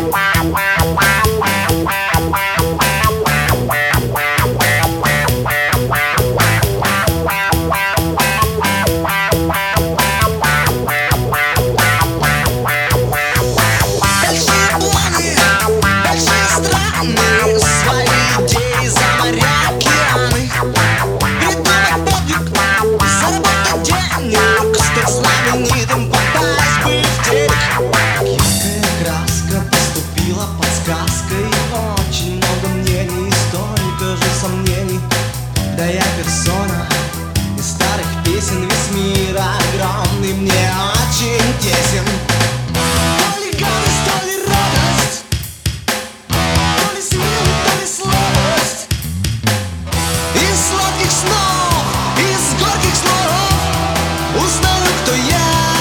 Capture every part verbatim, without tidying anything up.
Да я персона из старых песен, весь мир огромный мне очень тесен. То ли гадость, то ли радость, то ли сила, то ли слабость. Из сладких снов, из горьких слов узнаю, кто я.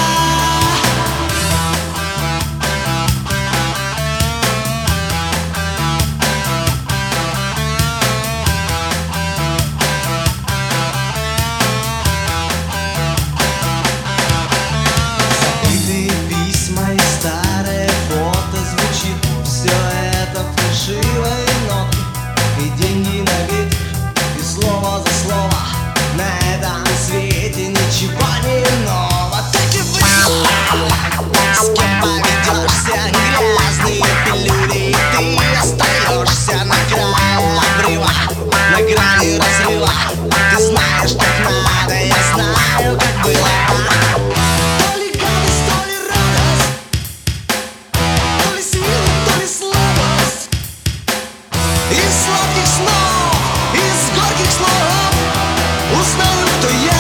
И деньги на вид, и слово за слово. На этом свете ничего не ново. Так и быть, с кем поведешься, грязные пилюли, и ты остаешься на краю обрыва, на грани разрыва. Ты знаешь, как надо, я знаю, как было. То ли гадость, то ли радость, то ли сила, то ли слабость. Из сладких снов, из горьких слов узнаю, кто я.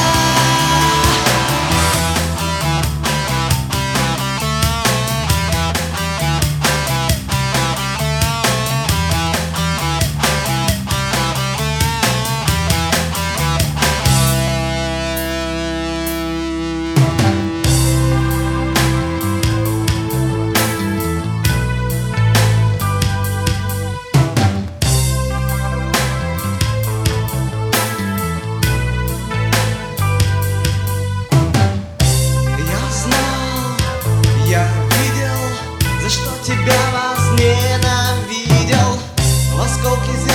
Тебя возненавидел в осколке земли.